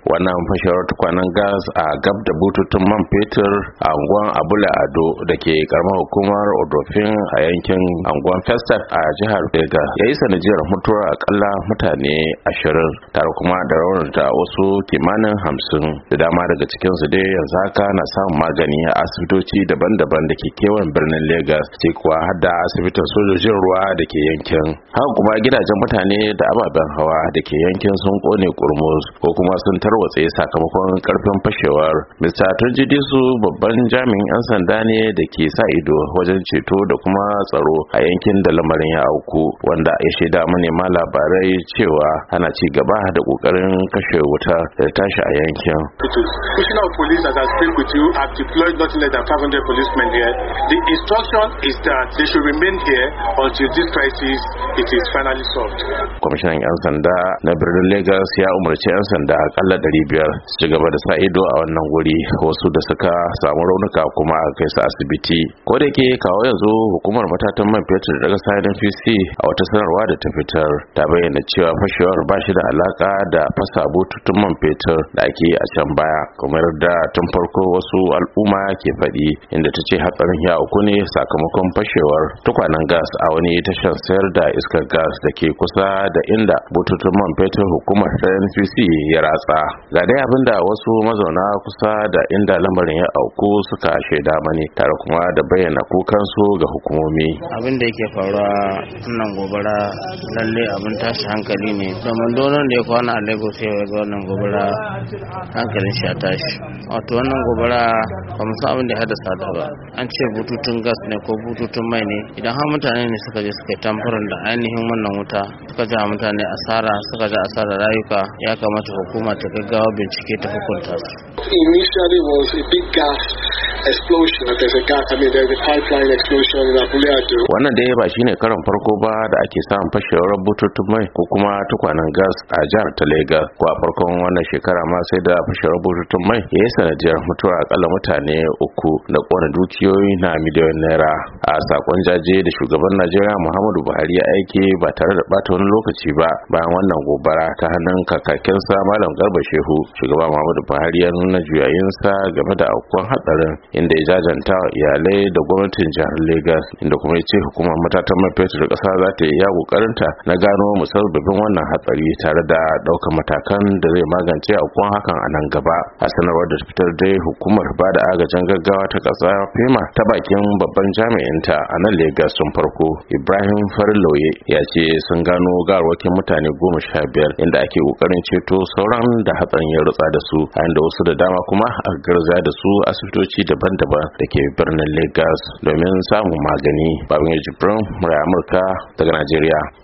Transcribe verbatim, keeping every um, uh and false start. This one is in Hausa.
wannan fashewar tukwanen gas a gab da bututun man fetur a anguwan abula ado da ke karamar hukumar odofin a yankin anguwan festak a jihar Legas ya yi sanadiyar mutuwar akalla mutane ashirin tare kuma da raunata wasu kimanin hamsin da dama daga cikinsu dai yanzu haka na samun magani a asibitoci daban-daban da ke kewayen birnin Legas, sai kuwa har da asibitin sojojin ruwa da ke yankin. Haka kuma gidajen mutane da ababen hawa da ke yankin sun kone kurmus ko kuma sun tarwatse sakamakon karfin fashewar. Mister Tunjidisu babban jami'in 'yan sanda ne da ke sa ido wajen ceto da kuma tsaro a yankin da lamarin ya auku, wanda ya shaida manema labarai cewa ana ci gaba da kokarin kashe wuta da tashi a yankin. Commissioner of Police, as I speak with you, have deployed not less than five hundred policemen here. The instruction is that they should remain here until this crisis it is finally solved. Kwamishinan 'yan sanda na birnin Legas ya umarci 'yan sanda akalla ɗari biyar su ci gaba da sa ido a wannan guri, wasu da suka samu raunuka kuma a kai su asibiti. Ko da ke kawo yanzu hukumar matatan man fetur daga N P C a wata sanarwa da ta fitar ta bayyana cewa fashewar ba shi da alaka da fasa bututun man fetur da ake a can baya, kamar da tun farko wasu al'umma ke faɗi, inda ta ce hatsarin ya auku ne sakamakon fashewar tukwanen gas a wani tashar sayar da iskar gas da ke kusa da inda bututun man fetur hukumar ta N P C ya ratsa. Ga dai abinda wasu mazauna kusa da inda lamarin ya auku suka shaida mani, tare kuma da bayyana kukansu ga hukumomi. Abin da yake faruwa wannan gobara lalle abin tashi hankali ne, domin donon da ya kwana a Lagos ya ga wannan gobara hankalin shi a tashi. Wato wannan gobara ba mu san abin da ya haddasa ta ba. An ce bututun gas ne ko bututun mai ne, idan har mutane ne suka je suka yi tamfarin da ainihin wannan wuta suka ja mutane asara suka ja asara rayuka, ya kamata hukuma ta gaggawa bincike ta hukunta su. Initially was a big gas explosion. There's a gas, I mean there's a pipeline explosion in Abule Ado. Wannan dai ba shine karon farko ba da ake samun fashewar bututun mai ko kuma tukwanen gas a jihar ta Legas. Ko a farkon wannan shekara ma sai da fashewar bututun mai ya yi sanadiyar mutuwar akalla mutane uku da kona dukiyoyi na miliyoyin naira. A sakon jaje da shugaban Najeriya Muhammadu Buhari ya aike ba tare da bata wani lokaci ba bayan wannan gobara ta hannun kakakinsa Malam Garba Shehu, shugaba Muhammadu Buhari ya nuna juyayinsa game da aukuwan hatsarin, inda ya jajanta wa iyalai da gwamnatin jihar Legas, inda kuma ya ce hukumar matatan man fetur da ƙasa za ta yi ya kokarinta na gano musabbabin wannan hatsari tare da ɗaukar matakan da zai magance aukuwan hakan a nan gaba. A sanarwar da fitar dai hukumar ba da agajin gaggawa ta ƙasa FEMA ta bakin babban jami'inta a nan Legas sun farko Ibrahim Farilauye ya ce sun gano garwakin mutane goma sha biyar, inda ake kokarin ceto sauran da hatsarin ya rutsa da su, a inda wasu da dama kuma a garzaya da su asibitoci daban-daban da ke birnin Legas domin samun magani. Babin Jibrin, Murai Amurka daga Najeriya.